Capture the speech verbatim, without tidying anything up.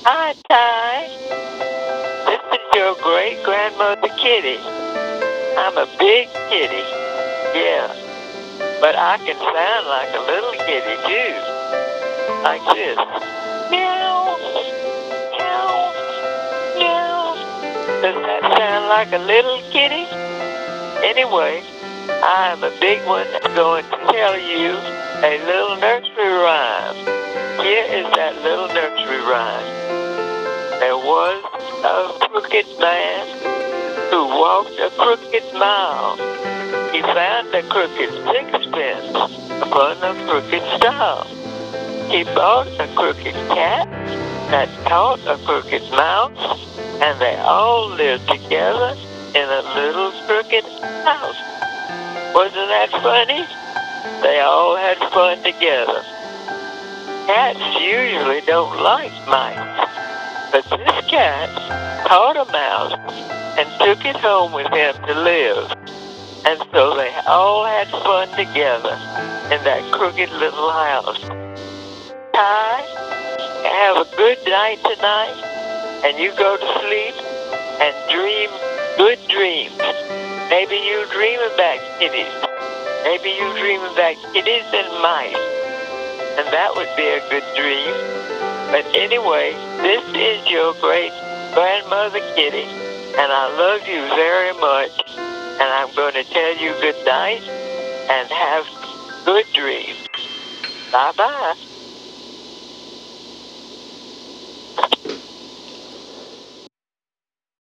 Hi, Ty. This is your great grandmother Kitty. I'm a big kitty, yeah, but I can sound like a little kitty too, like this. Meow, meow, meow. Does that sound like a little kitty? Anyway, I am a big one that's going to tell you a little nursery rhyme. Here is that little nursery rhyme. There was a crooked man who walked a crooked mile. He found a crooked sixpence upon a crooked stile. He bought a crooked cat that caught a crooked mouse, and they all lived together in a little crooked house. Wasn't that funny? They all had fun together. Cats usually don't like mice, but this cat caught a mouse and took it home with him to live. And so they all had fun together in that crooked little house. Ty, have a good night tonight, and you go to sleep and dream good dreams. Maybe you dream about kitties. Maybe you dream about kitties and mice, and that would be a good dream. But anyway, this is your great grandmother Kitty, and I love you very much. And I'm going to tell you good night and have good dreams. Bye-bye.